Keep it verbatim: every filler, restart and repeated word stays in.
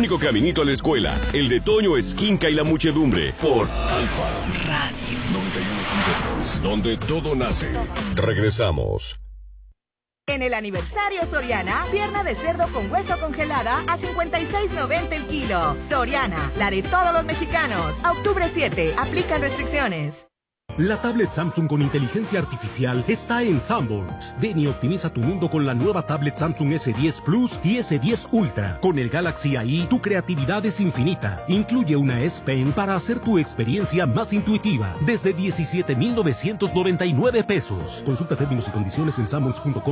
único caminito a la escuela, el de Toño Esquinca y la muchedumbre, por Alfa Radio noventa y uno punto dos, donde todo nace. Regresamos. En el aniversario Soriana, pierna de cerdo con hueso congelada a cincuenta y seis noventa el kilo. Soriana, la de todos los mexicanos. A octubre siete, aplican restricciones. La tablet Samsung con inteligencia artificial está en Sanborns. Ven y optimiza tu mundo con la nueva tablet Samsung ese diez Plus y ese diez Ultra. Con el Galaxy A I, tu creatividad es infinita. Incluye una S Pen para hacer tu experiencia más intuitiva. Desde diecisiete mil novecientos noventa y nueve pesos. Consulta términos y condiciones en sanborns punto com.